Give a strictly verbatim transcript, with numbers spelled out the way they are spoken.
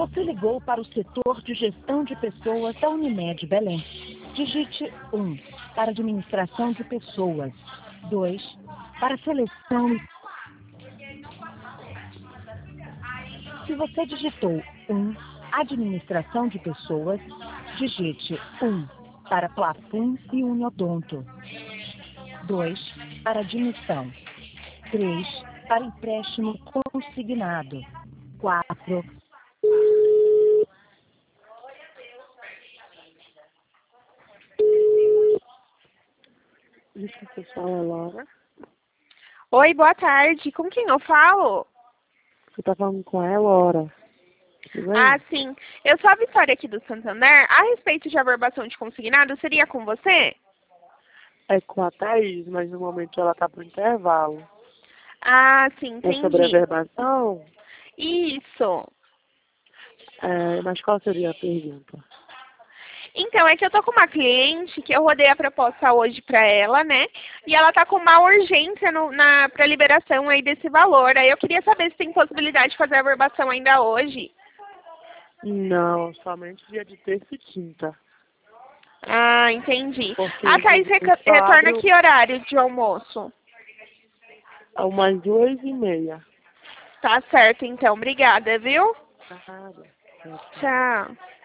Você ligou para o setor de gestão de pessoas da Unimed Belém. Digite um para administração de pessoas. dois para seleção. Se você digitou um administração de pessoas, digite um para plafon e uniodonto. dois para admissão. três para empréstimo consignado. quatro Isso, pessoal, é Laura. Oi, boa tarde. Com quem eu falo? Você tá falando com ela, Laura? Tudo bem? Ah, sim. Eu sou a Vitória aqui do Santander. A respeito de averbação de consignado, seria com você? É com a Thaís, mas no momento ela tá pro intervalo. Ah, sim, É sobre a entendi. verbação? Isso. É, mas qual seria a pergunta? Então, é que eu tô com uma cliente que eu rodei a proposta hoje pra ela, né? E ela tá com uma urgência no, na, pra liberação aí desse valor. Aí eu queria saber se tem possibilidade de fazer a averbação ainda hoje. Não, somente dia de terça e quinta. Ah, entendi. Porque A Thaís eles reca- só retorna abrem que horário de almoço? umas duas e meia. Tá certo, então. Obrigada, viu? Nada. Tchau.